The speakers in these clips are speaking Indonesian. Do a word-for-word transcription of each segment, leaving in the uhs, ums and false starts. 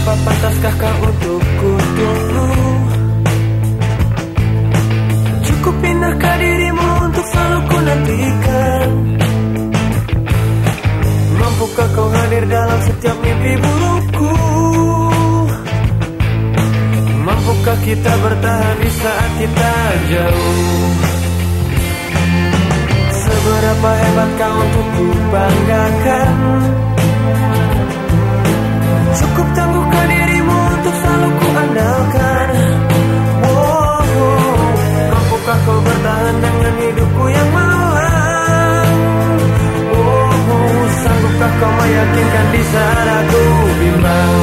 Seberapa pantaskah kau untuk ku tunggu? Cukup pindahkah dirimu untuk selalu ku nantikan? Mampukah kau hadir dalam setiap mimpi burukku? Mampukah kita bertahan di saat kita jauh? Seberapa hebat kau untuk ku banggakan? Cukup tangguhkah dirimu untuk selalu ku andalkan? Oh, mampukah kau bertahan dengan hidupku yang malang? Oh, sanggupkah kau meyakinkan di saat aku bimbang?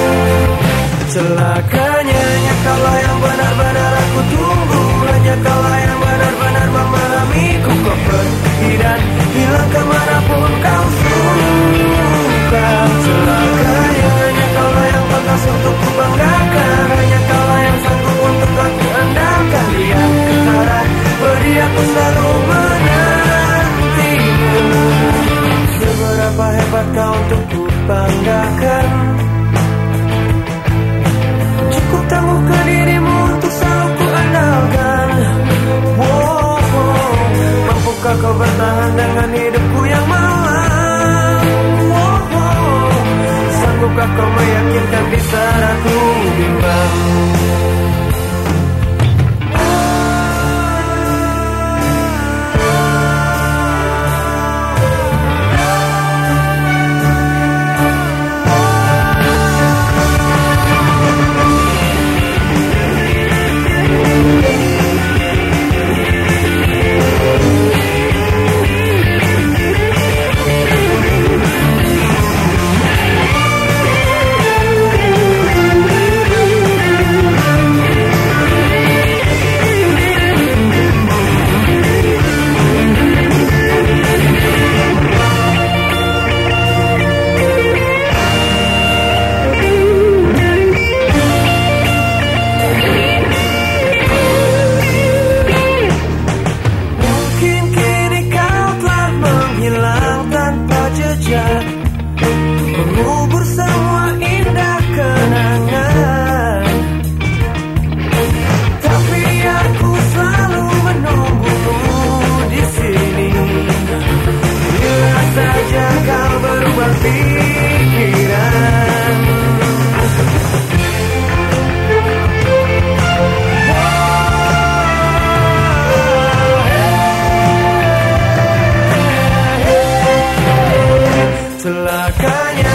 Celakanya hanya kaulah yang benar-benar aku tunggu. Hanya kaulah yang benar-benar memahamiku. Kau pergi dan hilang kemanapun kau suka. Celakanya hanya kaulah yang pantas untuk ku banggakan. Hanya kaulah yang sanggup untuk aku andalkan. Dia ketara beri aku selalu menantimu. Seberapa hebat kau untuk ku banggakan? Cukup tangguhkah dirimu untuk selalu ku andalkan? Wow, wow. Mampukah kau bertahan dengan hidupku yang malang? Wow, wow. Sanggupkah kau meyakinkan di saat aku bimbang? Mengubur semua indah kenangan, tapi aku selalu menunggumu di sini. Bila saja kau berubah pikiran, celakanya